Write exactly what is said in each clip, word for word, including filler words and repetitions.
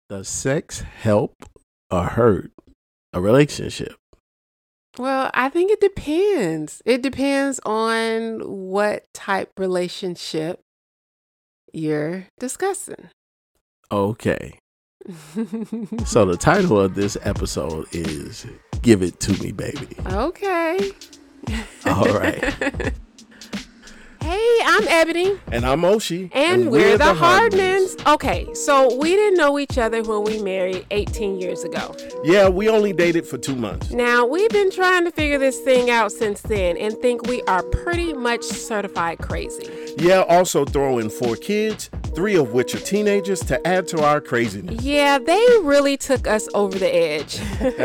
Does sex help or hurt a relationship? Well, I think it depends. It depends on what type relationship you're discussing. Okay. So the title of this episode is Give It To Me, Baby. Okay. All right. Hey, I'm Ebony. And I'm Oshi. And, and we're, we're the, the Hardmans. Hardmans. Okay, so we didn't know each other when we married eighteen years ago. Yeah, we only dated for two months. Now, we've been trying to figure this thing out since then and think we are pretty much certified crazy. Yeah, also throw in four kids, three of which are teenagers, to add to our craziness. Yeah, they really took us over the edge.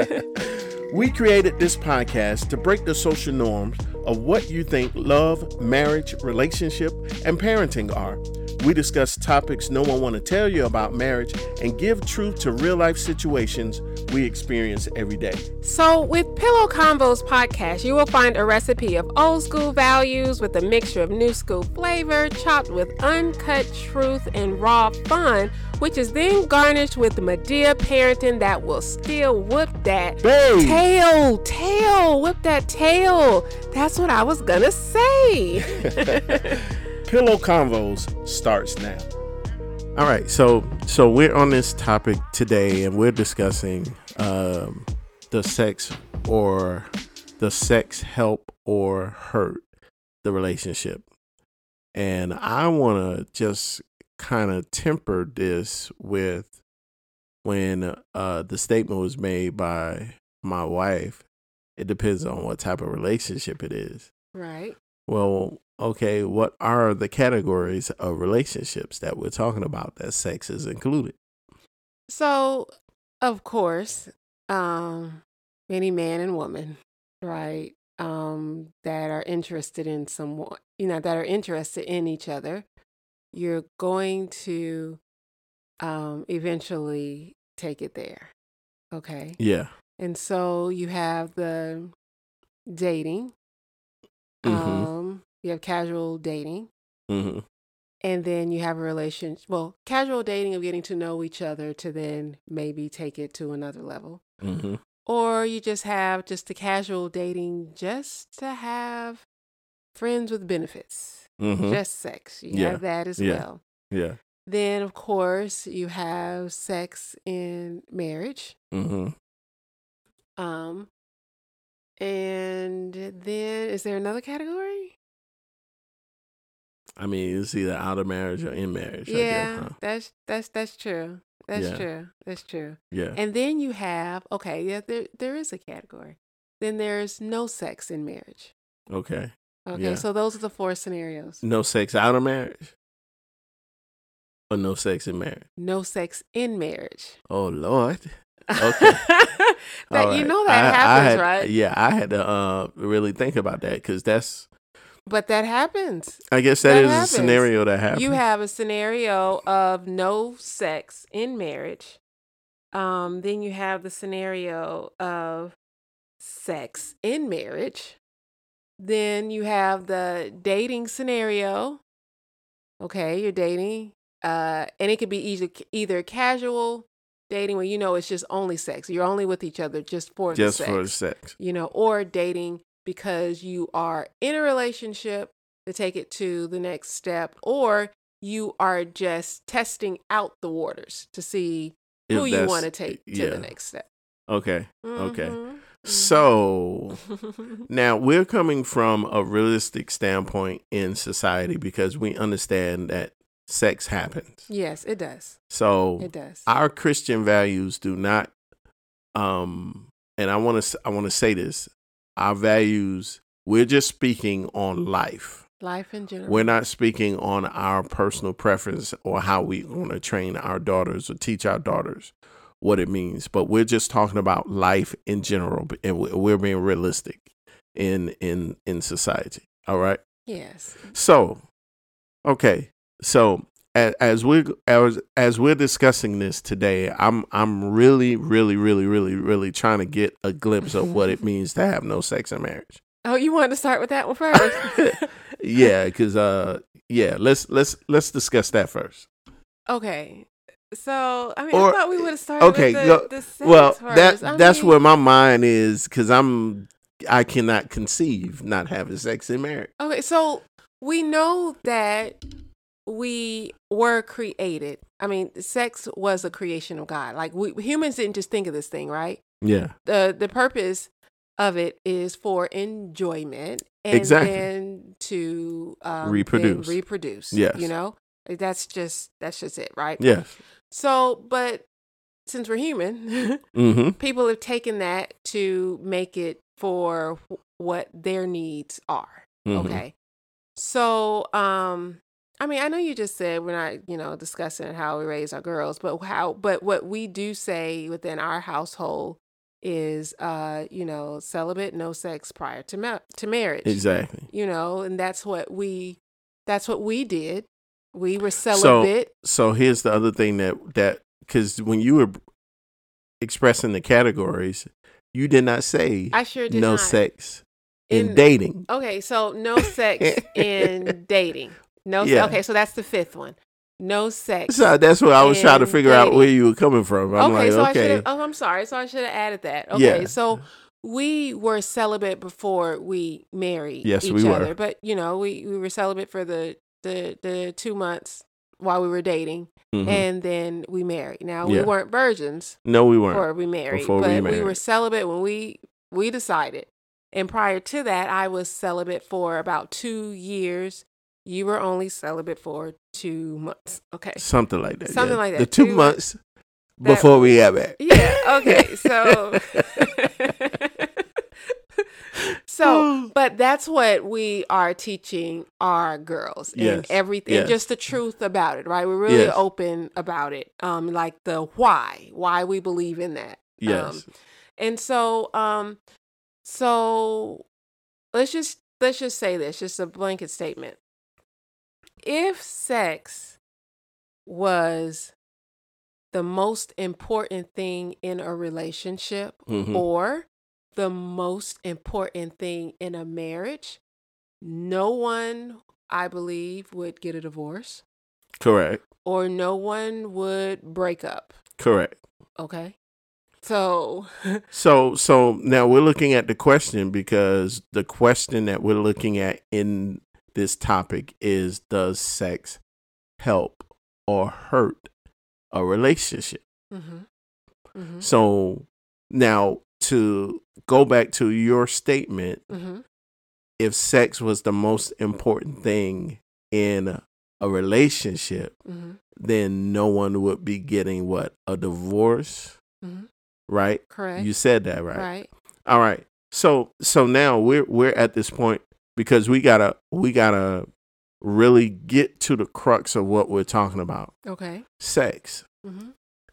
We created this podcast to break the social norms of what you think love, marriage, relationship, and parenting are. We discuss topics no one want to tell you about marriage and give truth to real life situations we experience every day. So with Pillow Convos podcast, you will find a recipe of old school values with a mixture of new school flavor, chopped with uncut truth and raw fun, which is then garnished with Madea parenting that will still whoop that Babe. tail, tail, whip that tail. That's what I was gonna say. Pillow Convos starts now. All right, so so we're on this topic today, and we're discussing um, the sex or the sex help or hurt the relationship, and I want to just kind of temper this with when uh, the statement was made by my wife. It depends on what type of relationship it is. Right. Well, okay, what are the categories of relationships that we're talking about that sex is included? So, of course, um, any man and woman, right, um, that are interested in someone, you know, that are interested in each other, you're going to um, eventually take it there, okay? Yeah. And so you have the dating. Mm-hmm. Um, you have casual dating. Mm-hmm. And then you have a relationship, well, casual dating of getting to know each other to then maybe take it to another level. Mm-hmm. Or you just have just the casual dating just to have friends with benefits. Mm-hmm. Just sex. You Yeah. have that as Yeah. well. Yeah. Then, of course, you have sex in marriage. Mm-hmm. Um, and then, is there another category? I mean, it's either out of marriage or in marriage. Yeah, I guess, huh? that's that's that's true. That's Yeah. true. That's true. Yeah. And then you have, okay, yeah, there there is a category. Then there's no sex in marriage. Okay. Okay, Yeah. so those are the four scenarios. No sex out of marriage? Or no sex in marriage? No sex in marriage. Oh, Lord. Okay. that All you right. know that I- I happens, had- right? Yeah, I had to uh, really think about that because that's, But that happens. I guess that That is happens. a scenario that happens. You have a scenario of no sex in marriage. Um, then you have the scenario of sex in marriage. Then you have the dating scenario. Okay, you're dating. Uh, and it could be either, either casual dating where you know it's just only sex. You're only with each other just for just the sex. for sex. You know, or dating because you are in a relationship to take it to the next step, or you are just testing out the waters to see If who you that's- want to take to yeah. the next step. Okay. Okay. Mhm, So mhm. now we're coming from a realistic standpoint in society because we understand that sex happens. Yes, it does. So It does. our Christian values do not, um, and I want to I want to say this: our values. We're just speaking on life. Life in general. We're not speaking on our personal preference or how we want to train our daughters or teach our daughters what it means. But we're just talking about life in general, and we're being realistic in in in society. All right. Yes. So, okay. So as, as we as as we're discussing this today, I'm I'm really really really really really trying to get a glimpse of what it means to have no sex in marriage. Oh, you wanted to start with that one first? Yeah, because uh, yeah, let's let's let's discuss that first. Okay. So I mean, Or I thought we would have started okay, with go, the, the sex well that first. I that's mean, where my mind is because I'm I cannot conceive not having sex in marriage. okay, so we know that we were created. I mean, sex was a creation of God. Like we humans didn't just think of this thing, right? Yeah, the The purpose of it is for enjoyment and exactly. then to um, Reproduce. then reproduce. Yes. You know, that's just that's just it, right? Yes. So, but since we're human, Mm-hmm. people have taken that to make it for wh- what their needs are. Mhm. Okay. So, um, I mean, I know you just said we're not, you know, discussing how we raise our girls, but how, but what we do say within our household is, uh, you know, celibate, no sex prior to ma- to marriage. Exactly. You know, and that's what we, that's what we did. We were So celibate. so here's the other thing that that because when you were expressing the categories, you did not say I sure did no not. sex in, In- dating. Okay, so no sex in dating. No, se- Yeah. okay, so that's the fifth one. No sex. So that's what I was trying to in figure out dating. where you were coming from. I'm okay, like, so I should okay, have. Oh, I'm sorry. So I should have added that. Okay, Yeah. so we were celibate before we married Yes, each we were. other, but you know, we we were celibate for the the the two months while we were dating, Mhm. and then we married. Now Yeah. we weren't virgins no, we weren't. before we married, Before we but we, married. were celibate when we we decided. And prior to that, I was celibate for about two years. You were only celibate for two months. Okay. Something like that. Something yeah. like that. The two Two- months that- before we got back. Yeah. Okay. So, so, but that's what we are teaching our girls and Yes, everything, yes. just the truth about it, right? We're really Yes. open about it. Um, like the why, why we believe in that. Yes. Um, and so, um, so let's just let's just say this, just a blanket statement. If sex was the most important thing in a relationship Mhm. or the most important thing in a marriage, no one, I believe, would get a divorce Correct. or no one would break up. Correct. Okay. So, So so now we're looking at the question because the question that we're looking at in this topic is, does sex help or hurt a relationship? mhm, mhm, So now to go back to your statement, mhm, if sex was the most important thing in a relationship, mhm, then no one would be getting what? A divorce, mhm. right? Correct. You said that, right? Right. All right. So so now we're we're at this point because we gotta we gotta really get to the crux of what we're talking about. Okay. Sex. Mm-hmm.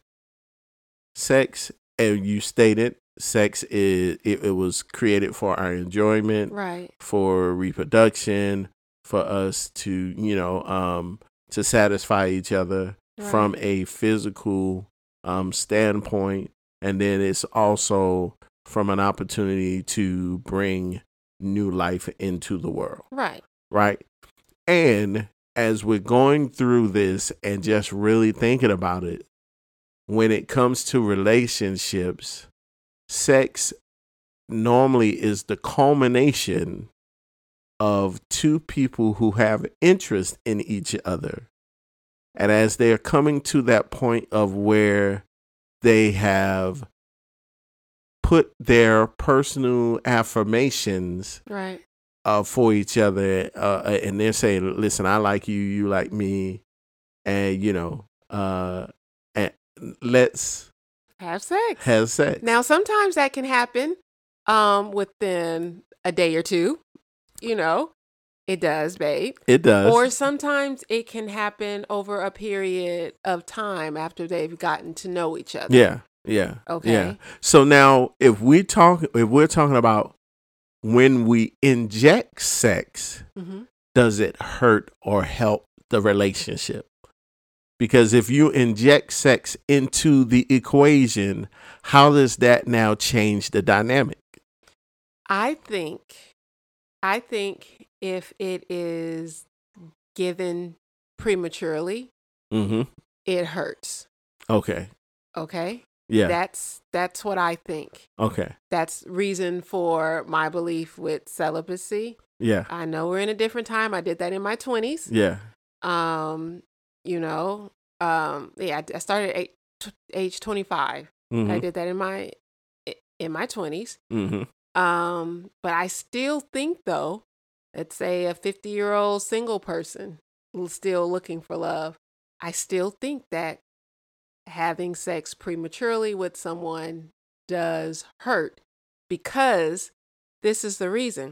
Sex, and you stated sex is it, it was created for our enjoyment, Right. for reproduction, for us to, you know, um to satisfy each other Right. from a physical um standpoint, and then it's also from an opportunity to bring new life into the world, Right. right? And as we're going through this and just really thinking about it, when it comes to relationships, sex normally is the culmination of two people who have interest in each other. And as they're coming to that point of where they have put their personal affirmations Right. uh, for each other, uh, and they're saying, listen, I like you, you like me, and, you know, uh, and let's Have sex. have sex. Now, sometimes that can happen um, within a day or two. You know, it does, babe. It does. Or sometimes it can happen over a period of time after they've gotten to know each other. yeah, yeah. Okay. Yeah. So now, if we talk, if we're talking about when we inject sex, Mm-hmm. does it hurt or help the relationship? Because if you inject sex into the equation, how does that now change the dynamic? I think, I think if it is given prematurely, Mm-hmm. it hurts. Okay. Okay. Yeah. That's that's what I think. Okay. That's reason for my belief with celibacy. Yeah. I know we're in a different time. I did that in my twenties. Yeah. Um, you know, um, yeah, I started at age twenty-five. Mm-hmm. I did that in my in my twenties. Mm-hmm. Um, but I still think though, let's say a fifty-year-old single person who's still looking for love, I still think that having sex prematurely with someone does hurt, because this is the reason.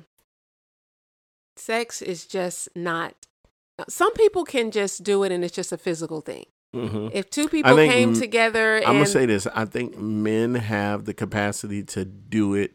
Sex is just not, some people can just do it and it's just a physical thing. Mm-hmm. If two people think came m- together and I'm gonna say this, I think men have the capacity to do it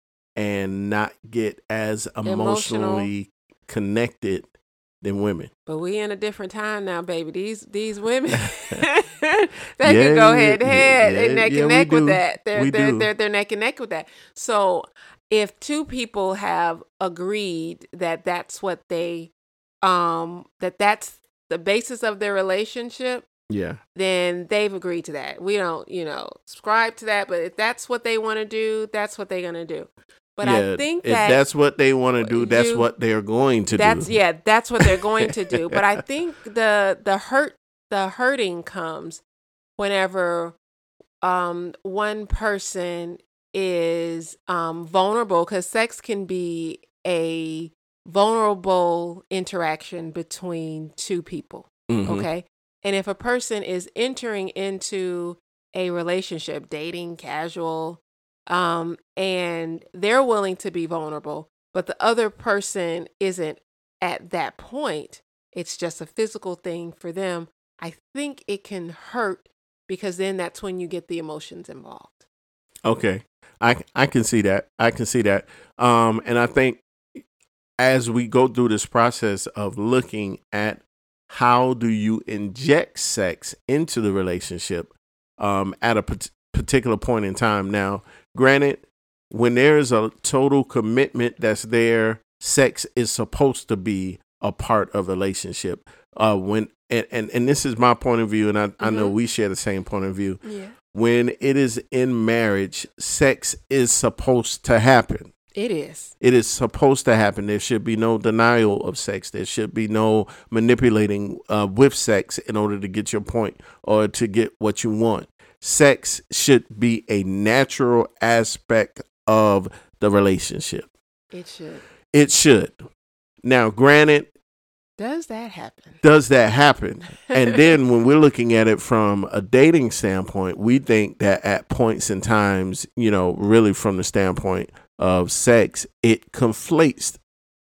and not get as emotionally Emotional. connected than women. But we in a different time now, baby. These these women, they Yeah, can go yeah, head to yeah, head yeah, and neck yeah, and we neck with do. that. They're We they're, do. they're they're neck and neck with that. So if two people have agreed that that's what they, um, that that's the basis of their relationship, Yeah. then they've agreed to that. We don't, you know, subscribe to that. But if that's what they want to do, that's what they're gonna do. But yeah, I think if that that's what they want to do, that's you- what they're going to that's do. yeah, that's what they're going to do. But I think the the hurt the hurting comes whenever um one person is um vulnerable, because sex can be a vulnerable interaction between two people. Mhm. Okay. And if a person is entering into a relationship, dating, casual, um, and they're willing to be vulnerable, but the other person isn't at that point, it's just a physical thing for them, I think it can hurt, because then that's when you get the emotions involved. Okay. I, I can see that. I can see that. Um, and I think as we go through this process of looking at how do you inject sex into the relationship um, at a pat- particular point in time. Now, granted, when there is a total commitment that's there, sex is supposed to be a part of a relationship. Uh, when and, and, and this is my point of view, and I, mm-hmm. I know we share the same point of view. Yeah. When it is in marriage, sex is supposed to happen. It is. It is supposed to happen. There should be no denial of sex. There should be no manipulating uh, with sex in order to get your point or to get what you want. Sex should be a natural aspect of the relationship. It should. It should. Now, granted, does that happen? Does that happen? And then when we're looking at it from a dating standpoint, we think that at points and times, you know, really from the standpoint of sex, it conflates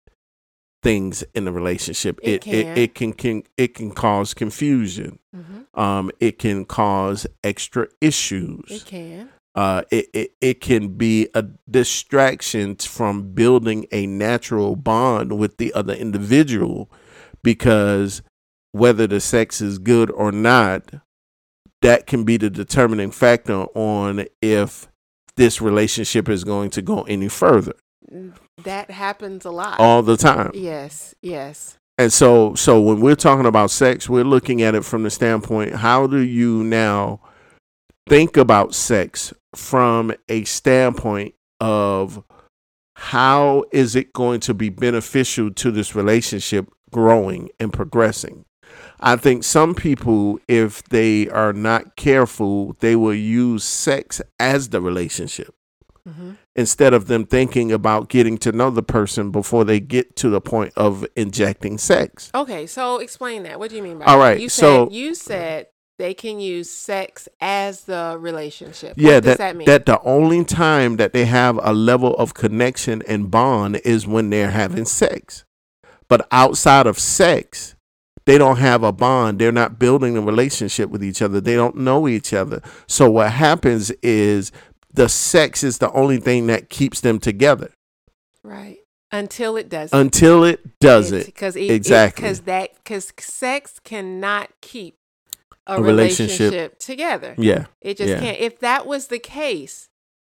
things in the relationship. It It can. it, it can, can it can cause confusion. Mm-hmm. Um, it can cause extra issues. It can. Uh, it, it it can be a distraction from building a natural bond with the other individual, because whether the sex is good or not, that can be the determining factor on if this relationship is going to go any further. That happens a lot. All the time. Yes, yes. And so so when we're talking about sex, we're looking at it from the standpoint, how do you now think about sex from a standpoint of how is it going to be beneficial to this relationship growing and progressing? I think some people, if they are not careful, they will use sex as the relationship. Mm-hmm. Instead of them thinking about getting to know the person before they get to the point of injecting sex. Okay, so explain that. What do you mean by All that? right, You so said, you said they can use sex as the relationship. Yeah, what does that, that mean? That the only time that they have a level of connection and bond is when they're having sex. But outside of sex, they don't have a bond. They're not building a relationship with each other. They don't know each other. So what happens is the sex is the only thing that keeps them together. Right. Until it does. Until it does it. Because it, exactly. Because that because sex cannot keep a, a relationship, relationship together. Yeah. It just yeah. can't. If that was the case,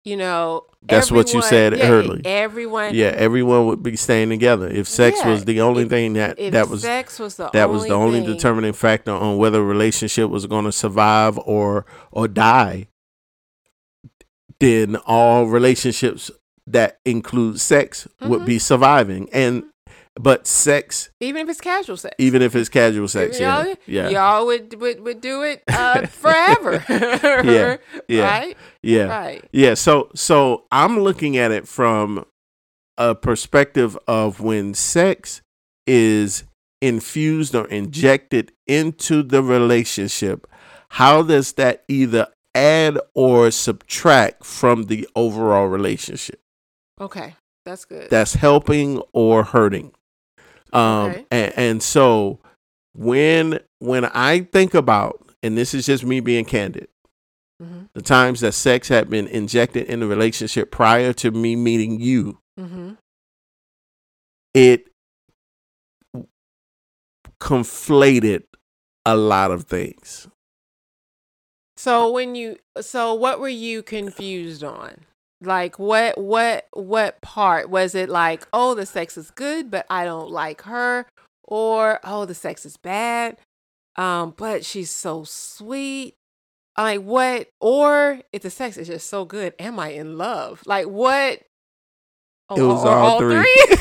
you know, that's what you said yeah, earlier. Everyone, yeah, everyone would be staying together if sex yeah, was the only if, thing that if that was sex was the that only was the only thing. determining factor on whether a relationship was going to survive or or die. Then all relationships that include sex mm-hmm. would be surviving, and but sex, even if it's casual sex, even if it's casual sex, y'all, yeah, yeah, y'all would would, would do it uh, forever. yeah, yeah, right, yeah, right, yeah. So, so I'm looking at it from a perspective of when sex is infused or injected into the relationship. How does that either add or subtract from the overall relationship? Okay, that's good. That's helping or hurting. Um, okay. and, and so when when I think about, and this is just me being candid, mm-hmm. the times that sex had been injected in the relationship prior to me meeting you, mm-hmm. it conflated a lot of things. So when you, so what were you confused on? Like what, what, what part was it? Like, oh, the sex is good, but I don't like her, or oh, the sex is bad, um, but she's so sweet. Like what? Or if the sex is just so good, am I in love? Like what? Oh, it was or, all, all three. three?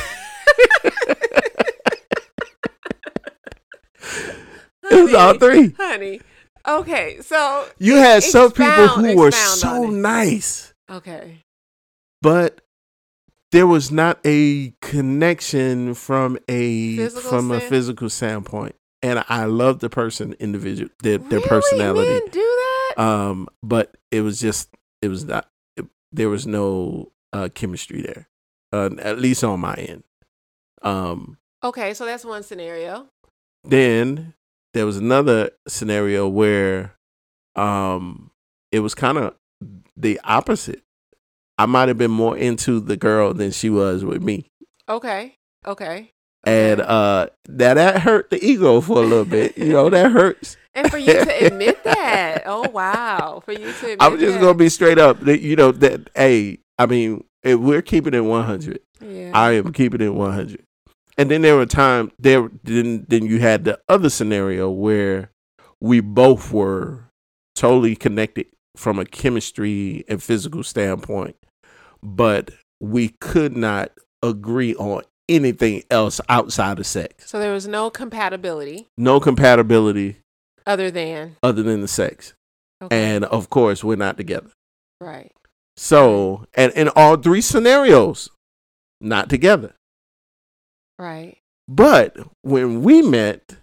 It was all three, honey. Okay, so you had some people who were expound so nice. Okay. But there was not a connection from a Physical from a stand? physical standpoint. And I love the person individual their, their Really? personality. Men do that? Um, but it was just it was not it, there was no uh, chemistry there. Uh, at least on my end. Um, okay, so that's one scenario. Then there was another scenario where um, it was kind of the opposite. I might have been more into the girl than she was with me. Okay. Okay. And uh, that that hurt the ego for a little bit. You know, that hurts. And for you to admit that, oh wow, for you to admit I'm just that. gonna be straight up. That, you know that. Hey, I mean, if we're keeping it one hundred. Yeah. I am keeping it one hundred. And then there were times there. Then then you had the other scenario where we both were totally connected from a chemistry and physical standpoint, but we could not agree on anything else outside of sex. So there was no compatibility. No compatibility. Other than? Other than the sex. Okay. And of course, we're not together. Right. So, and in all three scenarios, not together. Right. But when we met,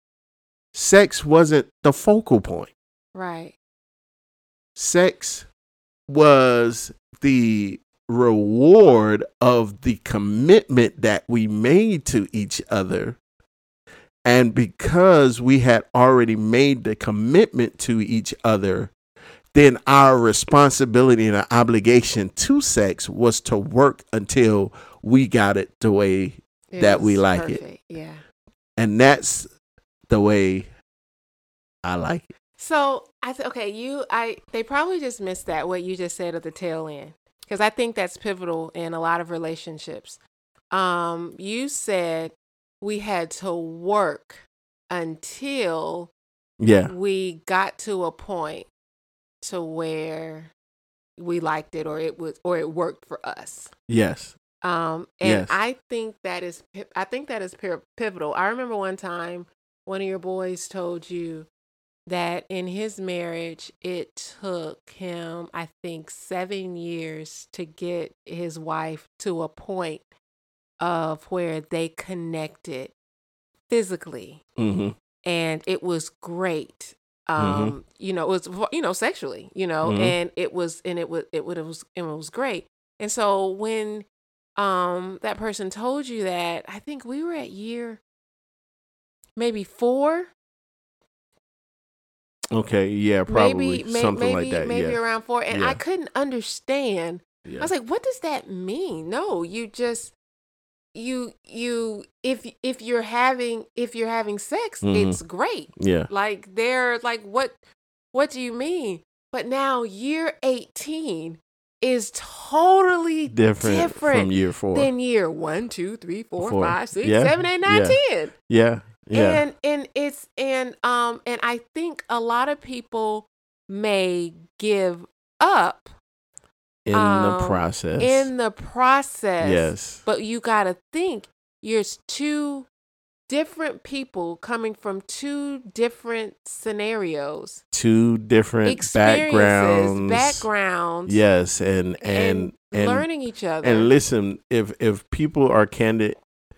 sex wasn't the focal point. Right. Sex was the reward of the commitment that we made to each other. And because we had already made the commitment to each other, then our responsibility and our obligation to sex was to work until we got it the way it that we like perfect. It. Yeah. And that's the way I like it. So I th- okay, you I they probably just missed that what you just said at the tail end, because I think that's pivotal in a lot of relationships. Um, you said we had to work until yeah we got to a point to where we liked it or it was or it worked for us. Yes. Um, and yes. I think that is I think that is pivotal. I remember one time one of your boys told you that in his marriage, it took him, I think, seven years to get his wife to a point of where they connected physically. Mm-hmm. And it was great. Um, mm-hmm. You know, it was, you know, sexually, you know, mm-hmm. and it was, and it was, it, it was, it was great. And so when um, that person told you that, I think we were at year maybe four. Okay, yeah, probably maybe, something maybe, like that. Maybe yeah. around four, and yeah. I couldn't understand. Yeah. I was like, "What does that mean?" No, you just you you if if you're having if you're having sex, mm-hmm. it's great. Yeah, like they're like, what what do you mean? But now year eighteen, is totally different, different from year four than year one, two, three, four, Four. five, six, Yeah. seven, eight, nine, Yeah. ten. Yeah. Yeah. And and it's and um and I think a lot of people may give up in um, the process. in the process. Yes. But you got to think you're two different people coming from two different scenarios, Two different experiences, backgrounds. backgrounds. Yes, and and and, and, learning each other. and listen, if if people are candid,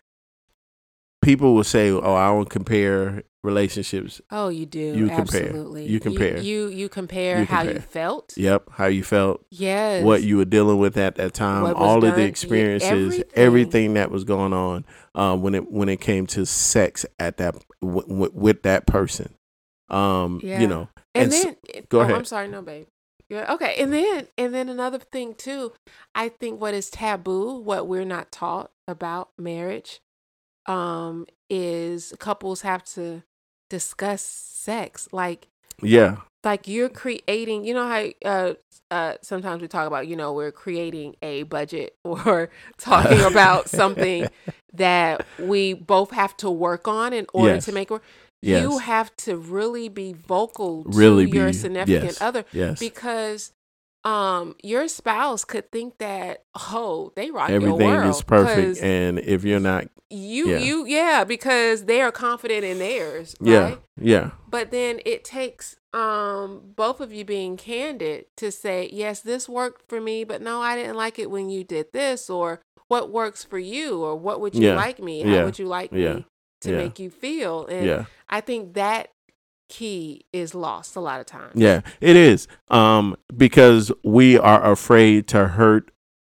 people will say, "Oh, I don't compare relationships." Oh, you do. You compare. Absolutely. You compare. You you, you compare You how you compare. felt. Yep, how you felt, Yes. what you were dealing with at that time, What was all of done, the yeah, experiences, everything. everything that was going on um, when it when it came to sex at that w- w- with that person. Um, Yeah. you know, And, and then so- go oh, ahead. I'm sorry, no, babe. Yeah. Okay. And then and then another thing too, I think what is taboo, what we're not taught about marriage, um, is couples have to discuss sex. Like yeah, like you're creating, you know how uh uh sometimes we talk about, you know, we're creating a budget or talking about something that we both have to work on in order Yes. to make work. Yes. You have to really be vocal Really to your be- significant yes, other yes. because um your spouse could think that, oh, they rock your everything world is perfect, 'cause and if you're not, you yeah. you yeah, because they are confident in theirs, right? yeah, yeah, But then it takes um both of you being candid to say, yes, this worked for me, but no, I didn't like it when you did this, or what works for you, or what would you Yeah. like me? How Yeah. would you like Yeah. me to Yeah. make you feel? And yeah. I think that key is lost a lot of times. Yeah, it is. Um, because we are afraid to hurt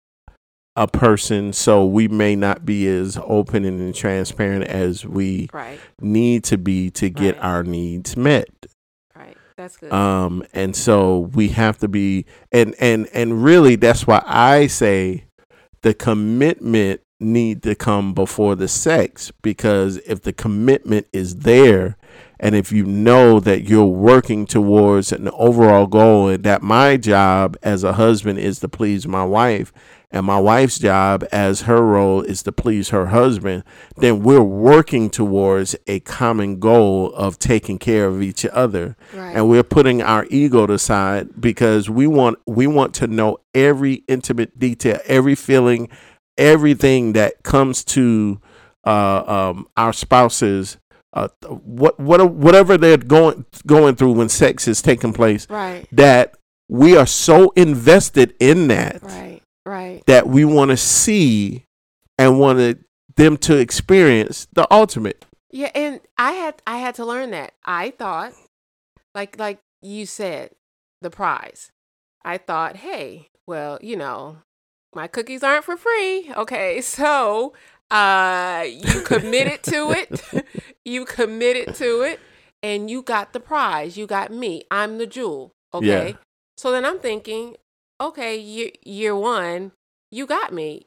a person, so we may not be as open and transparent as we Right. need to be to get Right. our needs met. Right. That's good. Um, and so we have to be, and and and really, that's why I say the commitment need to come before the sex, because if the commitment is there, and if you know that you're working towards an overall goal, and that my job as a husband is to please my wife, and my wife's job as her role is to please her husband, then we're working towards a common goal of taking care of each other. Right. And we're putting our ego aside because we want we want to know every intimate detail, every feeling, everything that comes to uh, um, our spouses, uh, what what whatever they're going going through when sex is taking place. Right. That we are so invested in that. Right. Right. That we want to see and want them to experience the ultimate. Yeah, and I had I had to learn that. I thought, like like you said, the prize. I thought, hey, well, you know, my cookies aren't for free. Okay, so uh, you committed to it. You committed to it, and you got the prize. You got me. I'm the jewel. Okay. Yeah. So then I'm thinking, okay, year, year one, you got me.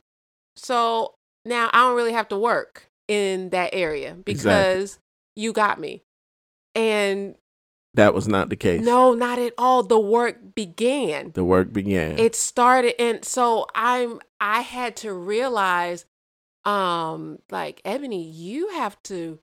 So now I don't really have to work in that area because Exactly. you got me. And That was not the case. no, not at all. The work began. The work began. It started, and so I'm I had to realize, um, like, Ebony, you have to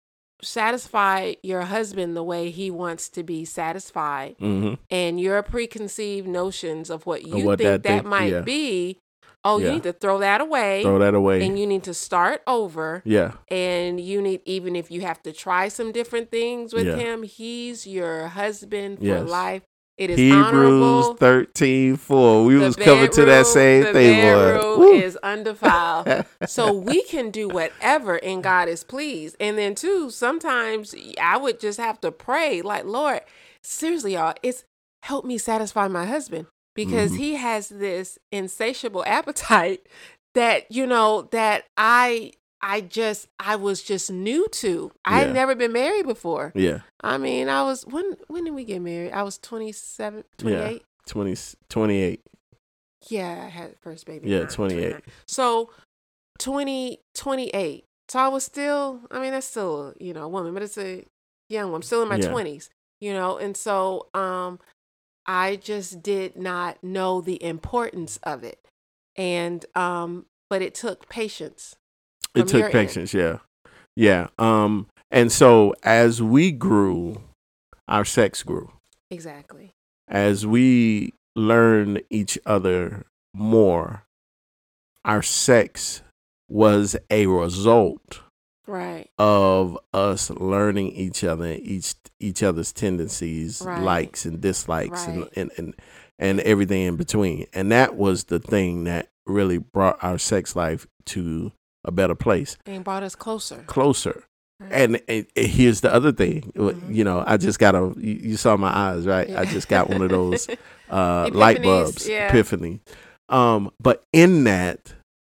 satisfy your husband the way he wants to be satisfied, hmm and your preconceived notions of what you what think that that, thing- might yeah. be, oh, Yeah. you need to throw that away, Throw that away. and you need to start over. yeah. And you need, even if you have to try some different things with Yeah. him, he's your husband for Yes. life. It is Hebrews honorable. thirteen four. We The was coming to that bedroom- same the thing, boy. bedroom Woo. is undefiled. So we can do whatever, and God is pleased. And then too, sometimes I would just have to pray, like, Lord, seriously, y'all, it's help me satisfy my husband, because Mhm. he has this insatiable appetite that, you know, that I I just I was just new to. I Yeah. had never been married before. Yeah. I mean, I was when when did we get married? I was twenty-seven, twenty-eight. twenty, twenty-eight. Yeah, I had first baby. Yeah, nine, twenty-eight. twenty-nine. So twenty, twenty-eight. So I was still, I mean, that's still, you know, a woman, but it's a young one. I'm still in my Yeah. twenties, you know, and so um, I just did not know the importance of it. And, um, but it took patience. It took patience. Yeah. Yeah. Um, and so as we grew, our sex grew. Exactly. As we learned each other more, our sex was a result right. of us learning each other, each each other's tendencies, right. likes and dislikes, right. and, and, and, and everything in between. And that was the thing that really brought our sex life to a better place. And brought us closer. Closer. And, and, and here's the other thing, mm-hmm. you know, I just got a, you, you saw my eyes, right? Yeah. I just got one of those uh, light bulbs, yeah. epiphany. Um, but in that,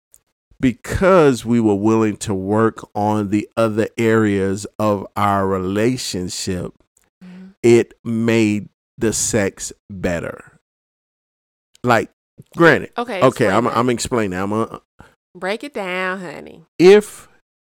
because we were willing to work on the other areas of our relationship, mm-hmm. it made the sex better. Like, granted, okay, okay, I'm, I'm explaining. I'm a, break it down, honey. If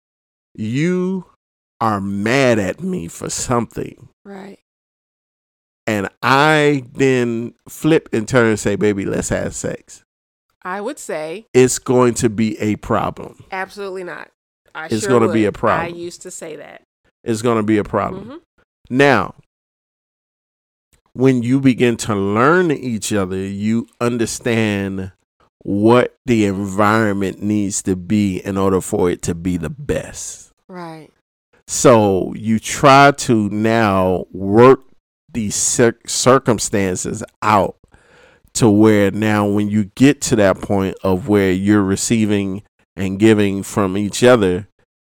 you are mad at me for something, right, and I then flip and turn and say, baby, let's have sex, I would say it's going to be a problem. Absolutely not. I it's sure going to would. be a problem. I used to say that. It's going to be a problem. Mm-hmm. Now, when you begin to learn each other, you understand what the environment needs to be in order for it to be the best. Right. So you try to now work these cir- circumstances out to where now when you get to that point of where you're receiving and giving from each other,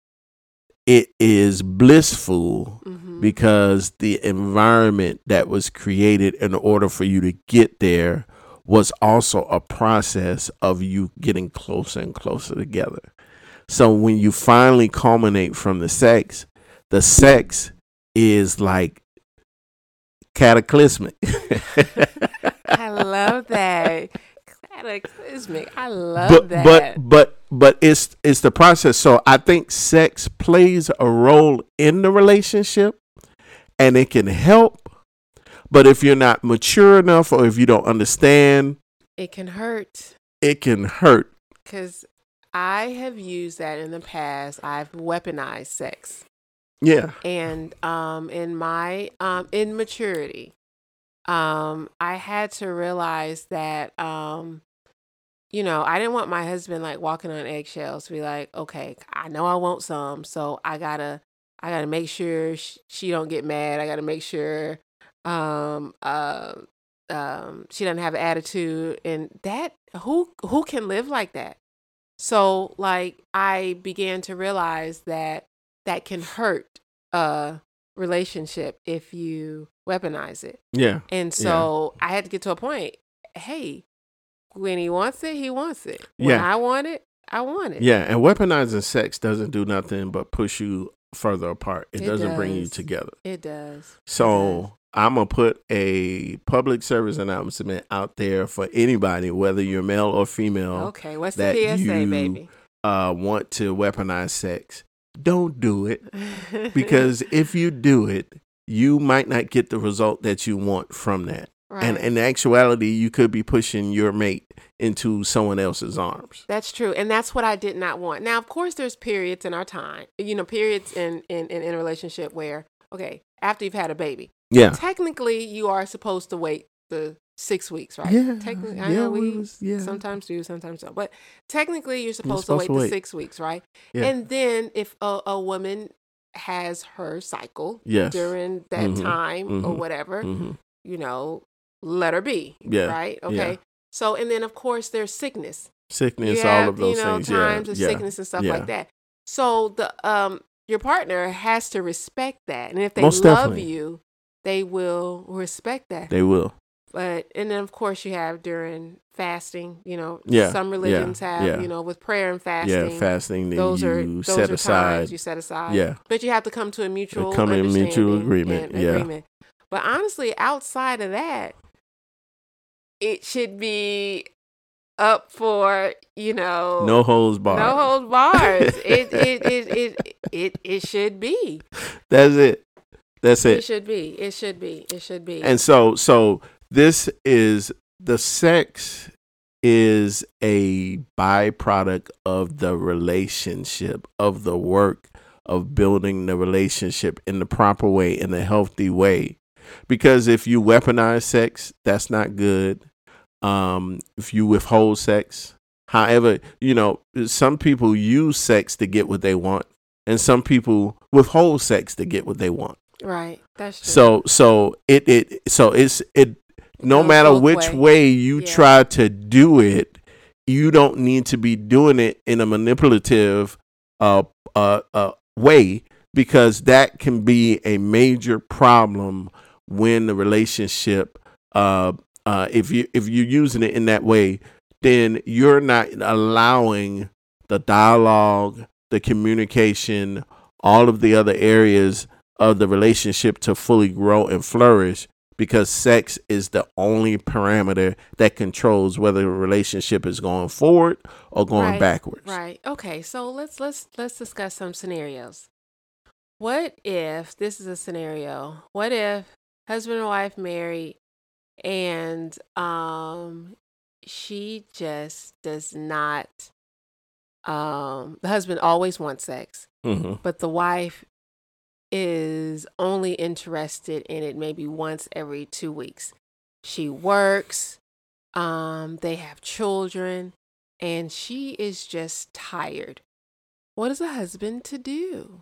it is blissful mm-hmm. because the environment that was created in order for you to get there was also a process of you getting closer and closer together. So when you finally culminate from the sex, the sex is like cataclysmic. I love that. Cataclysmic. I love but, that. But but but it's it's the process. So I think sex plays a role in the relationship, and it can help. But if you're not mature enough, or if you don't understand, it can hurt. It can hurt. Because I have used that in the past. I've weaponized sex. Yeah. And um, in my um, immaturity, um, I had to realize that, um, you know, I didn't want my husband like walking on eggshells to be like, okay, I know I want some, so I gotta, I gotta make sure sh- she don't get mad. I gotta make sure um, uh, um, she doesn't have an attitude, and that who who can live like that? So like I began to realize that that can hurt a relationship if you weaponize it. Yeah. And so yeah. I had to get to a point, hey, when he wants it, he wants it. When yeah. I want it, I want it. Yeah, and weaponizing sex doesn't do nothing but push you further apart. It, it doesn't does. bring you together. It does. So it does. I'm going to put a public service announcement out there for anybody, whether you're male or female. Okay, what's the P S A, you, baby? Uh, want to weaponize sex. Don't do it. Because if you do it, you might not get the result that you want from that. Right. And in actuality, you could be pushing your mate into someone else's arms. That's true. And that's what I did not want. Now, of course, there's periods in our time, you know, periods in, in, in, in a relationship where, okay, after you've had a baby. Yeah. Technically, you are supposed to wait the six weeks, right? Yeah. Technically, I yeah, know we was, yeah. sometimes do, sometimes don't. But technically, you're supposed, supposed to wait to wait the six weeks, right? Yeah. And then if a, a woman has her cycle yes. during that mm-hmm. time mm-hmm. or whatever, mm-hmm. you know, let her be. Yeah. Right? Okay. Yeah. So, and then, of course, there's sickness. Sickness, have, all of those you know, things. times yeah. of yeah. sickness and stuff yeah. like that. So, the um, your partner has to respect that. And if they Most love definitely. you, they will respect that. They will. But, and then, of course, you have during fasting, you know, yeah. some religions yeah. have, yeah. you know, with prayer and fasting. Yeah, fasting, then those you are, those set are aside. Times you set aside. Yeah. But you have to come to a mutual come in mutual agreement. And yeah. agreement. But honestly, outside of that, it should be up for, you know, no holds barred. No holds bars. it, it, it, it, it, it should be. That's it. That's it. It should be. It should be. It should be. And so, so This is the sex is a byproduct of the relationship, of the work of building the relationship in the proper way, in a healthy way. Because if you weaponize sex, that's not good. Um, if you withhold sex, however, you know, some people use sex to get what they want, and some people withhold sex to get what they want. Right. That's true. So, so it, it, so it's, it, no goes matter both which way. way you Yeah. try to do it, you don't need to be doing it in a manipulative, uh, uh, uh, way, because that can be a major problem when the relationship, uh, uh, if you if you're using it in that way, then you're not allowing the dialogue, the communication, all of the other areas of the relationship to fully grow and flourish, because sex is the only parameter that controls whether the relationship is going forward or going Right. backwards. Right. Okay. So let's let's let's discuss some scenarios. What if this is a scenario? What if husband and wife married and um she just does not um the husband always wants sex, Mm-hmm. but the wife is only interested in it maybe once every two weeks. She works, um, they have children, and she is just tired. What is a husband to do?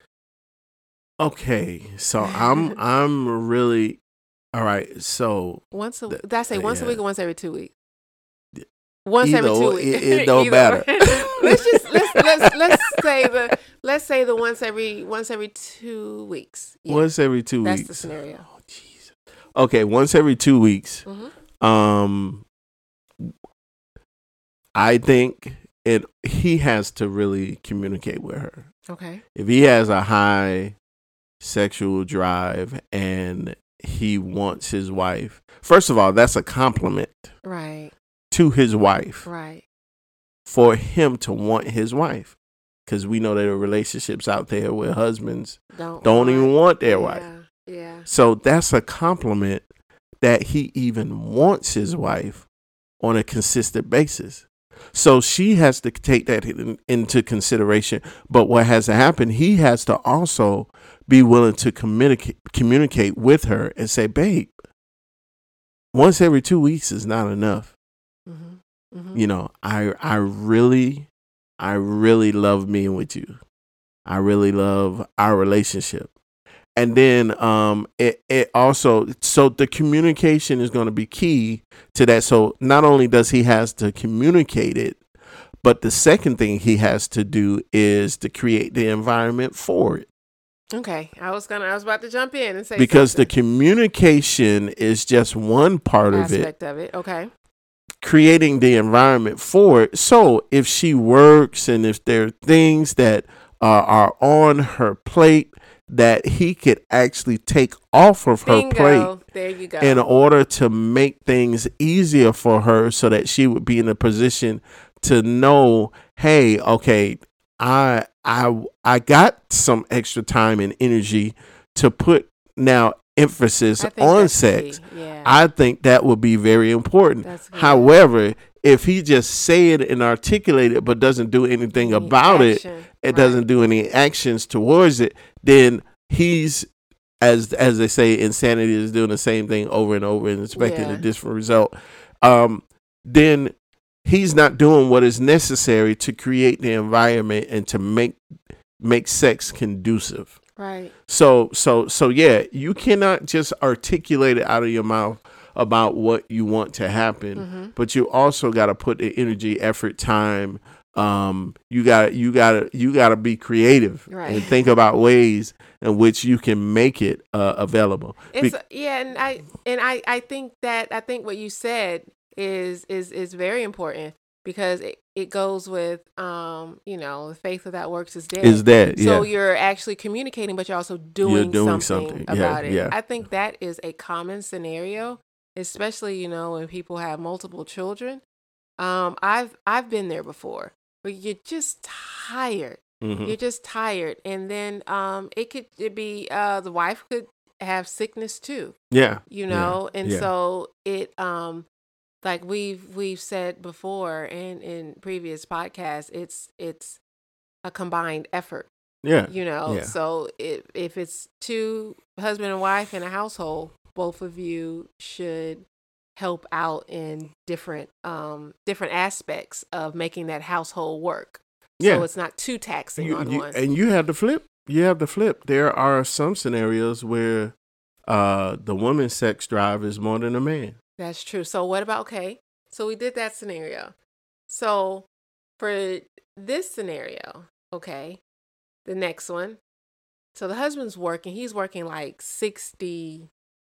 Okay, so I'm I'm really all right. So Once a th- did I say once a yeah. week or once every two weeks? Once Either every two or, weeks. it- it don't Either matter. or. let's just let's let's let's say the let's say the once every once every two weeks. Yeah, once every two that's weeks. the scenario. Oh, jeez. Okay, once every two weeks. Mm-hmm. Um, I think it. He has to really communicate with her. Okay. If he has a high sexual drive and he wants his wife, first of all, that's a compliment Right. to his wife Right. for him to want his wife, because we know there are relationships out there where husbands Don't don't even want their yeah, wife. Yeah. So that's a compliment that he even wants his wife on a consistent basis. So she has to take that in, into consideration. But what has to happen, he has to also be willing to communicate communicate with her and say, babe, once every two weeks is not enough. Mm-hmm. Mm-hmm. You know, I I really, I really love being with you. I really love our relationship. And then um, it, it also, so the communication is going to be key to that. So not only does he has to communicate it, but the second thing he has to do is to create the environment for it. Okay, I was gonna, I was about to jump in and say Because the something. communication is just one part of it. Aspect of it. Okay. Creating the environment for it. So if she works and if there are things that uh, are on her plate that he could actually take off of her Bingo. plate There you go. in order to make things easier for her, so that she would be in a position to know, hey, okay, I I I got some extra time and energy to put now emphasis I think on that's sex. key. Yeah. I think that would be very important. That's good. However, if he just say it and articulate it but doesn't do anything Any about it, action. it Right. doesn't do any actions towards it, then he's, as as they say, insanity is doing the same thing over and over and expecting Yeah. a different result. Um, then he's not doing what is necessary to create the environment and to make make sex conducive. Right. So so so yeah, you cannot just articulate it out of your mouth about what you want to happen, Mm-hmm. but you also got to put the energy, effort, time. Um, you got you got to you got to be creative Right. and think about ways in which you can make it uh, available. It's Be- yeah, and I and I I think that I think what you said is is is very important, because it, it goes with um you know, the faith without works is dead. is that yeah? So you're actually communicating, but you're also doing, doing something, something. Yeah, about it. yeah. I think that is a common scenario, especially, you know, when people have multiple children. Um, I've I've been there before, where you're just tired. Mhm. You're just tired, and then um, it could it be uh the wife could have sickness too. Yeah. You know, yeah, and yeah. so it um like we've we've said before and in previous podcasts, it's it's a combined effort. Yeah. You know, Yeah. so if if it's two husband and wife in a household, both of you should help out in different um different aspects of making that household work. So Yeah. it's not too taxing You, on you, one. and you have the flip. You have the flip. There are some scenarios where uh, the woman's sex drive is more than a man. That's true. So what about, okay, so we did that scenario. So for this scenario, okay, the next one. So the husband's working. He's working like sixty,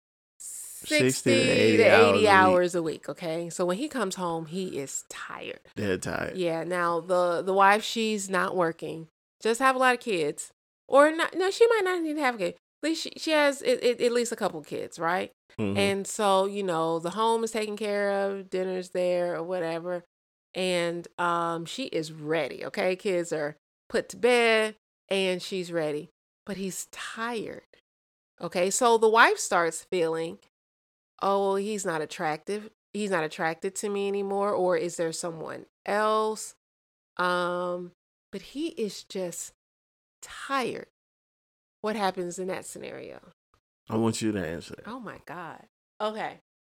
sixty to eighty, hours, hours a week. Okay. So when he comes home, he is tired. Dead tired. Yeah. Now the, the wife, she's not working, just have a lot of kids, or not. No, she might not even have kids. At least she, she has it, it, at least a couple kids, right? Mm-hmm. And so, you know, the home is taken care of, dinner's there or whatever. And um, she is ready. Okay. Kids are put to bed and she's ready, but he's tired. Okay. So the wife starts feeling, oh, well, he's not attractive. He's not attracted to me anymore. Or is there someone else? Um, but he is just tired. What happens in that scenario? I want you to answer that. Oh my God. Okay.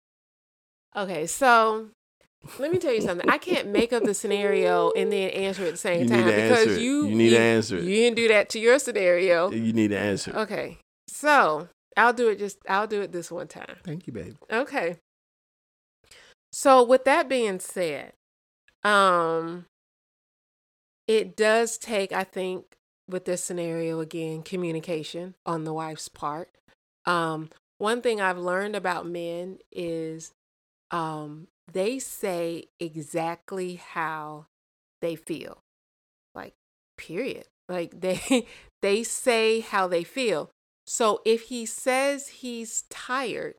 Okay. So let me tell you something. I can't make up the scenario and then answer at the same You time need to answer because it. you You need you, to answer it. You didn't do that to your scenario. You need to answer it. Okay. So I'll do it just I'll do it this one time. Thank you, baby. Okay. So with that being said, um, it does take, I think, with this scenario again, communication on the wife's part. Um, one thing I've learned about men is um, they say exactly how they feel. Like, period. Like they they say how they feel. So if he says he's tired,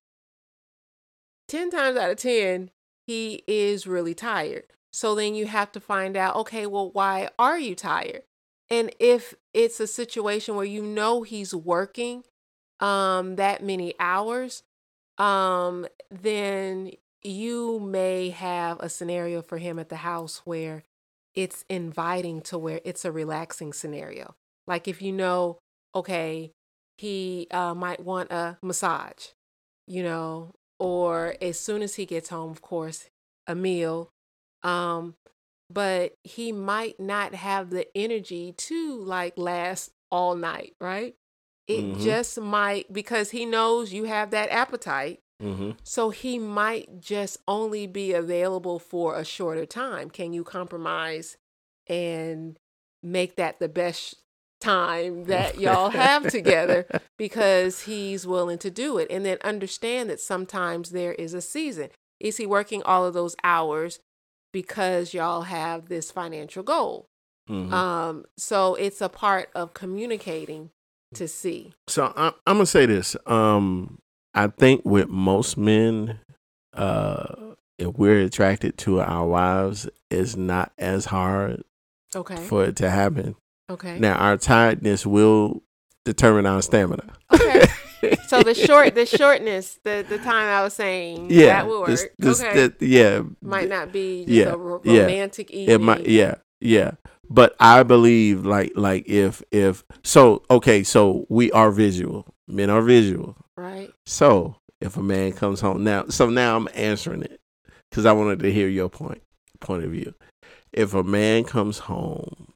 ten times out of ten, he is really tired. So then you have to find out, okay, well, why are you tired? And if it's a situation where you know he's working um, that many hours, um, then you may have a scenario for him at the house where it's inviting to where it's a relaxing scenario. Like if you know, okay, he uh, might want a massage, you know, or as soon as he gets home, of course, a meal. Um, but he might not have the energy to like last all night, right? It Mhm. just might, because he knows you have that appetite. Mm-hmm. So he might just only be available for a shorter time. Can you compromise and make that the best time that y'all have together because he's willing to do it? And then understand that sometimes there is a season. Is he working all of those hours because y'all have this financial goal? Mm-hmm. Um, so it's a part of communicating to see. So I, I'm gonna say this. Um, I think with most men, uh, if we're attracted to our wives, it's not as hard Okay. for it to happen. Okay. Now, our tiredness will determine our stamina. Okay. So the short, the shortness, the, the time I was saying, Yeah, that will work. this, this, okay. that- yeah, Might not be just yeah, a ro- yeah. romantic evening. it might, yeah, yeah. But I believe, like, like if, if, so, okay, so we are visual. Men are visual. Right. So if a man comes home now, so now I'm answering it because I wanted to hear your point, point of view. If a man comes home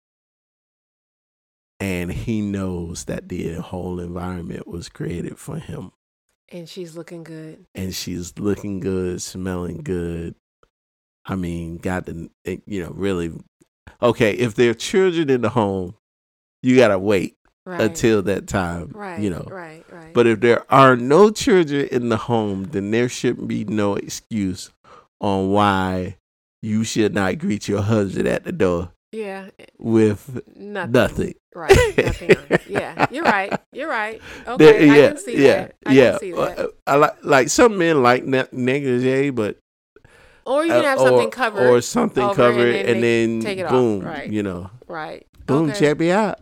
and he knows that the whole environment was created for him, And she's looking good. and she's looking good, smelling good, I mean, got the, you know, really, okay, if there are children in the home, you got to wait Right. until that time, right. you know. Right. Right. But if there are no children in the home, then there shouldn't be no excuse on why you should not greet your husband at the door yeah. with Nothing. nothing. Right. Nothing. on- yeah. You're right. You're right. Okay. There- I yeah, can see yeah, that. I yeah. can see that. Uh, I like like some men like ne- negligee, but Or you can have uh, something or, covered. or something over covered, and and then, then, take it boom, off. Right. you know, Right. boom, Okay. check me out.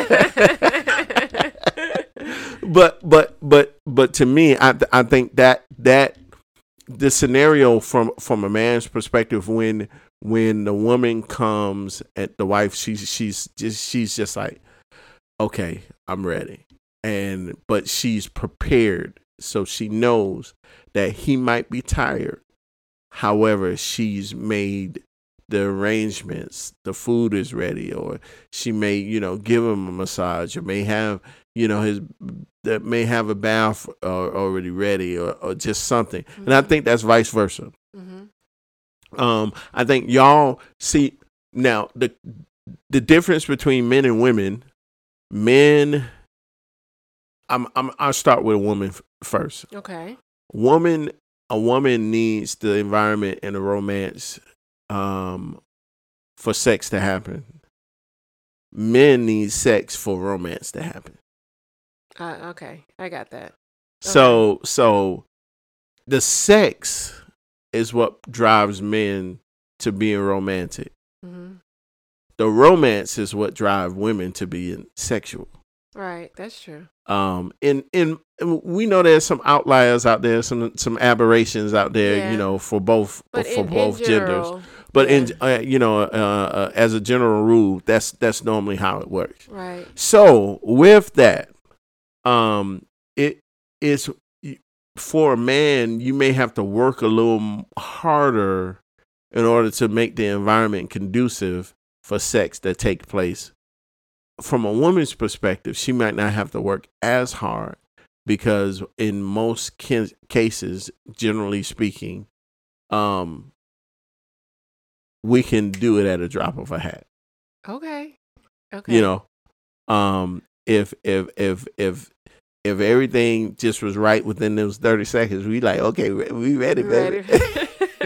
but but but but to me, I I think that that the scenario from from a man's perspective, when when the woman comes at the wife, she's she's just she's just like, okay, I'm ready, and but she's prepared, so she knows that he might be tired. However, she's made the arrangements, the food is ready, or she may, you know, give him a massage, or may have, you know, his that may have a bath uh, already ready, or, or just something. Mm-hmm. And I think that's vice versa. Mm-hmm. Um, I think y'all see now the the difference between men and women. Men, I'm I'm I'll start with a woman f- first. Okay. Woman, a woman needs the environment and the romance um, for sex to happen. Men need sex for romance to happen. Uh, okay, I got that. So, okay. so the sex is what drives men to being romantic. Mm-hmm. The romance is what drives women to being sexual. Right, that's true. Um, and and we know there's some outliers out there, some some aberrations out there, yeah. you know, for both but for in, both in general, genders. But yeah. in uh, you know, uh, uh, as a general rule, that's that's normally how it works. Right. So with that, um, it is for a man. You may have to work a little harder in order to make the environment conducive for sex that take place. From a woman's perspective, she might not have to work as hard because in most ca- cases, generally speaking, um, we can do it at a drop of a hat. Okay. Okay. You know, um, if if if if if everything just was right within those thirty seconds, we like, okay, we ready, baby. Ready.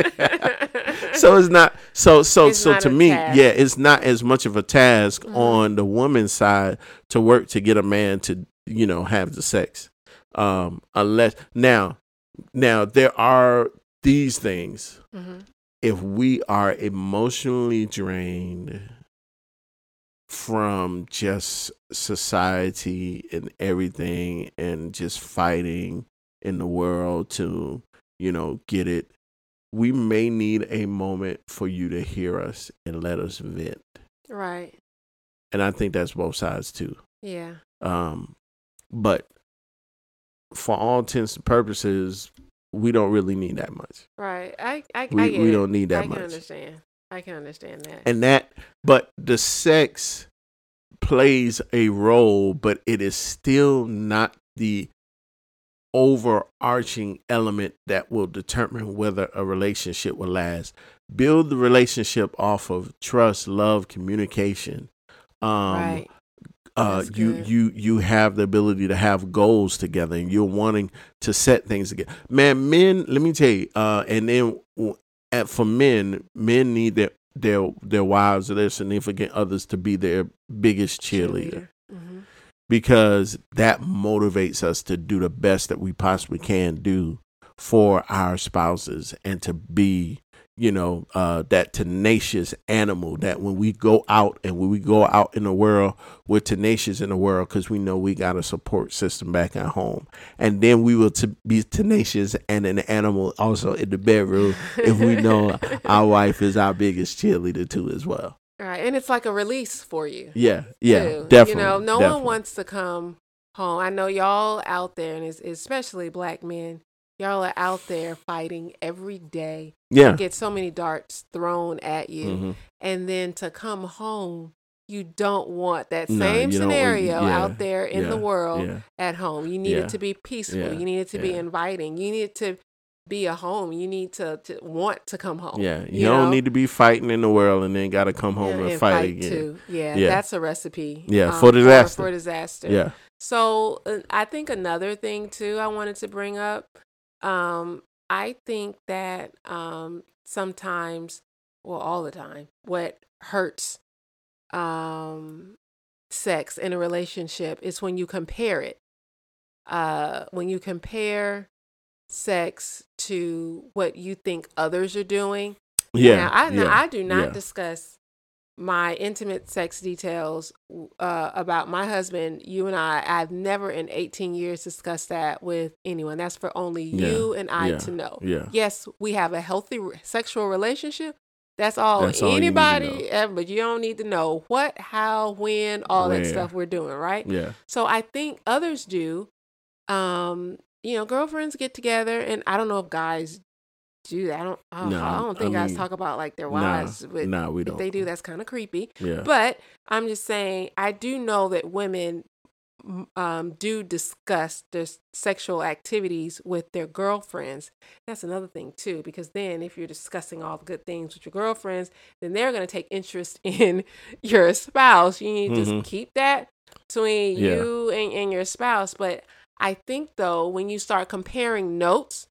So it's not so so it's so not to me, task. yeah, it's not as much of a task mm-hmm. on the woman's side to work to get a man to, you know, have the sex. Um, unless now, now there are these things. Mm-hmm. If we are emotionally drained from just society and everything and just fighting in the world to, you know, get it, we may need a moment for you to hear us and let us vent. Right. And I think that's both sides too. Yeah. Um, but for all intents and purposes, we don't really need that much. Right. I I, we, I get we it. don't need that I much. I can understand. I can understand that. And that, but the sex plays a role, but it is still not the overarching element that will determine whether a relationship will last. Build the relationship off of trust, love, communication. Um, right. Uh, you you you have the ability to have goals together, and you're wanting to set things together. Man, men, let me tell you. Uh, and then uh, for men, men need their their their wives or their significant others to be their biggest cheerleader. cheerleader. Mm-hmm. Because that motivates us to do the best that we possibly can do for our spouses and to be, you know, uh, that tenacious animal that when we go out and when we go out in the world, we're tenacious in the world because we know we got a support system back at home. And then we will t- be tenacious and an animal also in the bedroom if we know our wife is our biggest cheerleader too as well. Right, and it's like a release for you. Yeah, yeah, too. definitely. You know, no definitely. one wants to come home. I know y'all out there, and it's, especially black men, y'all are out there fighting every day. Yeah. To get so many darts thrown at you. Mm-hmm. And then to come home, you don't want that no, same scenario yeah, out there in yeah, the world yeah. at home. You need yeah. it to be peaceful. Yeah. You need it to yeah. be inviting. You need it to be a home. You need to, to want to come home. Yeah, you, you don't know? need to be fighting in the world and then got to come home and, and, and fight, fight again. Too. Yeah, yeah, that's a recipe. Yeah, um, for disaster. For, for disaster. Yeah. So uh, I think another thing too I wanted to bring up. Um, I think that um, sometimes, well, all the time, what hurts um, sex in a relationship is when you compare it. Uh, when you compare sex to what you think others are doing. Yeah. Now, I, now, yeah, I do not yeah. discuss my intimate sex details uh, about my husband. You and I, I've never in eighteen years discussed that with anyone. That's for only you Yeah, and I yeah, to know. yeah. Yes, we have a healthy re- sexual relationship. That's all That's all you need to anybody, know. ever, but you don't need to know what, how, when, all Where. that stuff we're doing, right? Yeah. So I think others do. Um, you know, girlfriends get together, and I don't know if guys do that. I don't. Oh, Nah, I don't think I guys mean, talk about like their Nah, wives, but nah, we if don't. they do, that's kind of creepy. Yeah. But I'm just saying, I do know that women m- um, do discuss their s- sexual activities with their girlfriends. That's another thing too, because then if you're discussing all the good things with your girlfriends, then they're going to take interest in your spouse. You need to Mhm. just keep that between Yeah. you and, and your spouse. But I think though, when you start comparing notes,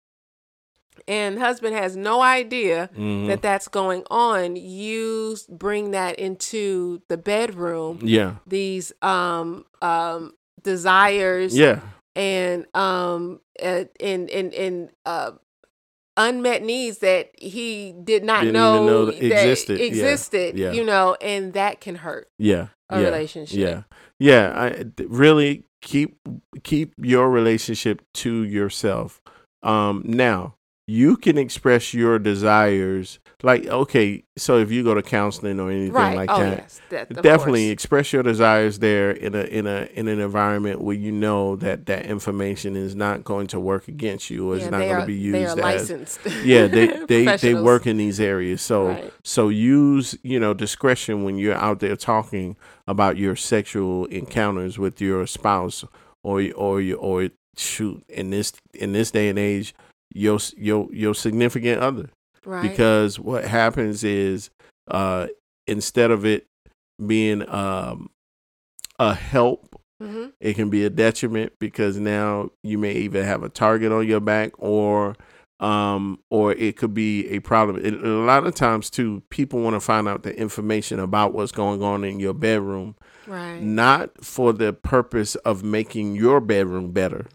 and husband has no idea Mhm. that that's going on, you s- bring that into the bedroom. Yeah. These um um desires Yeah. and um uh, and and and uh unmet needs that he did not Didn't know, even know that that existed. Yeah. existed, Yeah. you know, and that can hurt Yeah. a yeah. relationship. Yeah. Yeah. I d- really keep keep your relationship to yourself. Um, now you can express your desires. Like, okay, so if you go to counseling or anything Right. like Oh that, yes. That, of definitely course. express your desires there in a in a in an environment where you know that that information is not going to work against you or Yeah, it's not they going are to be they are used as licensed. yeah they they they professionals. work in these areas, so Right. so use, you know, discretion when you're out there talking about your sexual encounters with your spouse or or your or shoot in this in this day and age your your your significant other. Right. Because what happens is, uh, instead of it being um, a help, Mm-hmm. it can be a detriment because now you may even have a target on your back, or um, or it could be a problem. It, a lot of times, too, people want to find out the information about what's going on in your bedroom, Right. not for the purpose of making your bedroom better.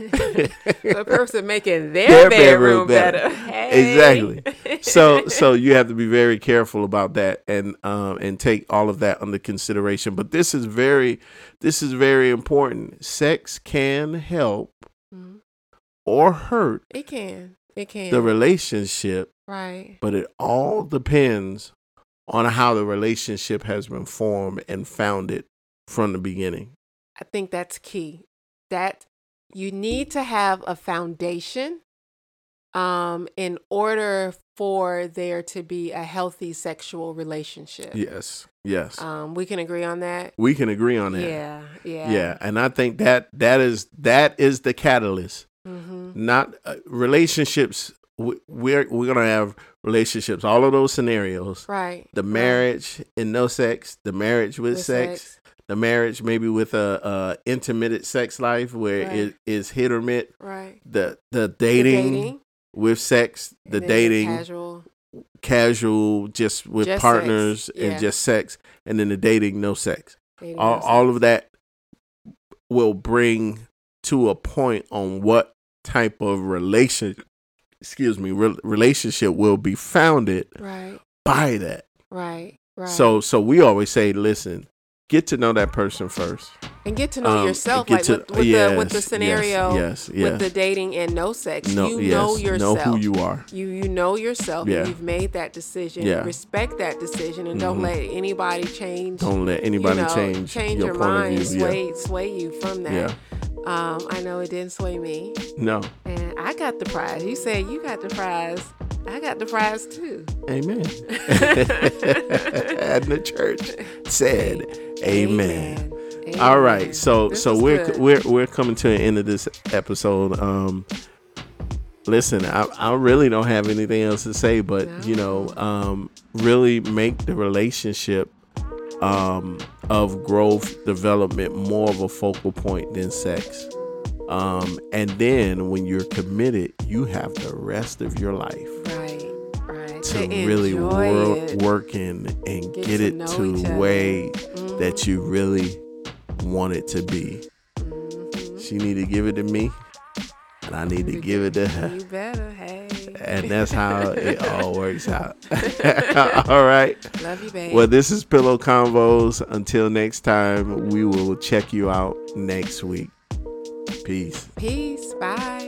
The purpose of making their, Their bedroom, bedroom better. better. Hey. Exactly. So so you have to be very careful about that and um and take all of that under consideration. But this is very this is very important. Sex can help Mhm. or hurt It can. It can. the relationship, Right. but it all depends on how the relationship has been formed and founded from the beginning. I think that's key. That you need to have a foundation um, in order for there to be a healthy sexual relationship. Yes. Yes. Um, we can agree on that. We can agree on that. Yeah. Yeah. Yeah, and I think that that is that is the catalyst. Mm-hmm. Not uh, relationships. we- We're we're gonna have relationships. All of those scenarios. Right. The right. marriage and no sex. The marriage with, With sex, sex. The marriage maybe with a, a intermittent sex life where Right. it is hit or miss. Right. The the The dating, dating. with sex. The and then dating Casual. casual just with Just partners sex, and yeah. just sex, and then the dating no sex. Dating, all, no all sex. of that will bring to a point on what type of relation excuse me re- relationship will be founded Right. by that. Right. Right. So so we always say, listen, get to know that person first. And get to know Um, yourself, get like to- with, with yes, the with the yes, scenario, yes, yes. with the dating and no sex. No, you yes, know yourself. know who you are. You you know yourself. Yeah. And you've made that decision. Yeah. Respect that decision, and don't Mhm. let anybody change. Don't let anybody you know, change, change your, your, point mind, of view. sway sway you from that. Yeah. Um, I know it didn't sway me, Yeah. No. and I got the prize. You said you got the prize. I got the prize too. Amen. And the church said, Amen. Amen. All right, so This so was we're good. we're we're coming to the end of this episode. Um, listen, I I really don't have anything else to say, but you know, um, really make the relationship um of growth development more of a focal point than sex. Um, and then when you're committed, you have the rest of your life Right, right. to To really enjoy work it. working and Get get to it know to each the other. way Mhm. that you really want it to be. Mhm. She need to give it to me. and I need to give it to her. You better, hey. And that's how it all works out. All right. Love you, babe. Well, this is Pillow Convos. Until next time, we will check you out next week. Peace. Peace. Bye.